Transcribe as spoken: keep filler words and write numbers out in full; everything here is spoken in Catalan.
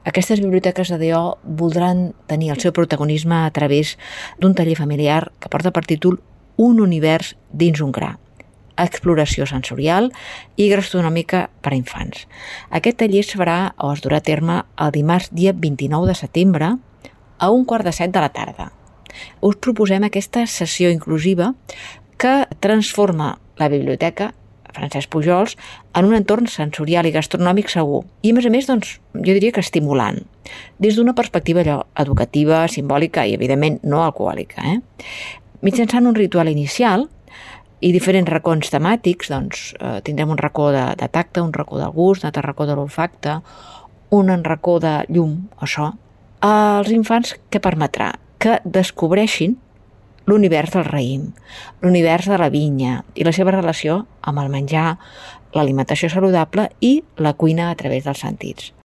Aquestes biblioteques de D O voldran tenir el seu protagonisme a través d'un taller familiar que porta per títol Un univers dins un gra, exploració sensorial i gastronòmica per a infants. Aquest taller es farà o es durà a terme el dimarts dia vint-i-nou de setembre a un quart de set de la tarda. Us proposem aquesta sessió inclusiva que transforma la biblioteca Francesc Pujols en un entorn sensorial i gastronòmic segur. I a més a més, doncs, jo diria que estimulant, des d'una perspectiva allò, educativa, simbòlica i, evidentment, no alcohòlica. Eh? Mitjançant un ritual inicial i diferents racons temàtics, doncs, eh, tindrem un racó de, de tacte, un racó del gust, un altre racó de l'olfacte, un racó de llum o so. Als infants què permetrà? Que descobreixin l'univers del raïm, l'univers de la vinya i la seva relació amb el menjar, l'alimentació saludable i la cuina a través dels sentits.